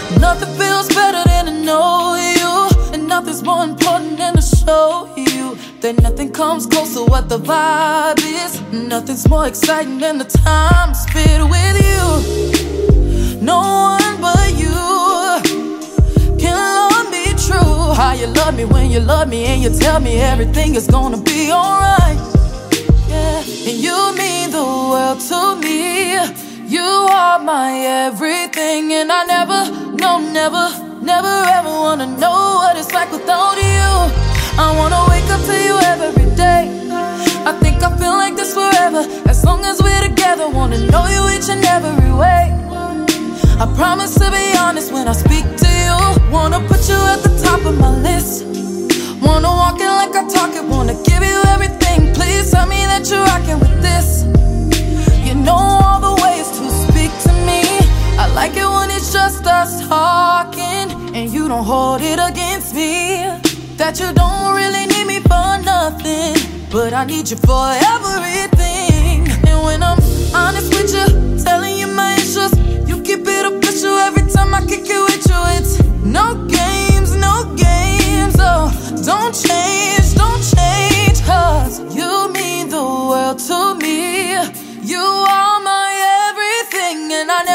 Nothing feels better than to know you, and nothing's more important than to show you that nothing comes close to what the vibe is. Nothing's more exciting than the time spent with you. No one but you can love me true. How you love me when you love me and you tell me everything is gonna be alright. Yeah, and you mean the world to me. You are my everything, and I never ever wanna know what it's like without you. I wanna wake up to you every day. I think I feel like this forever, as long as we're together. Wanna know you each and every way. I promise to be honest when I speak to you. Wanna put you at the top of my list. Wanna walk it like I talk it. Wanna give you everything. Please tell me that you're rocking with this. You know all the ways to speak to me. I like it when it's just us talking, and you don't hold it against me. That you don't really need me for nothing, but I need you for everything. And when I'm honest with you, telling you my issues, you keep it official every time I kick it with you. It's no games, no games. Oh, don't change, cause you mean the world to me. You are my everything, and I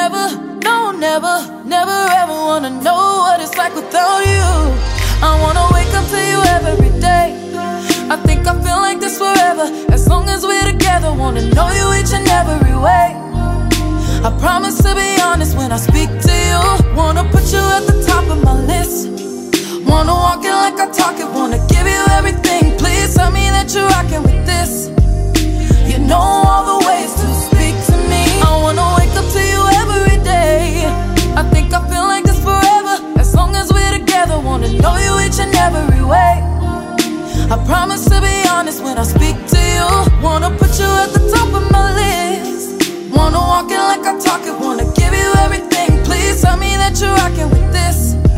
never ever wanna know what it's like without you. I wanna wake up to you every day. I think I feel like this forever, as long as we're together. Wanna know you each and every way. I promise to be honest when I speak to you. Wanna put you at the top of my list. Wanna walk it like I talk it. Wanna give you everything. Please tell me that you're rocking with this. You know all the ways to speak to me. I wanna wake up to you every day. I think I feel like this forever, as long as we're together. Wanna know you each and every way. I promise to be honest when I speak to you. Wanna put you at the top of my list. Wanna walk it like I talk it. Wanna give you everything. Please tell me that you're rocking with this.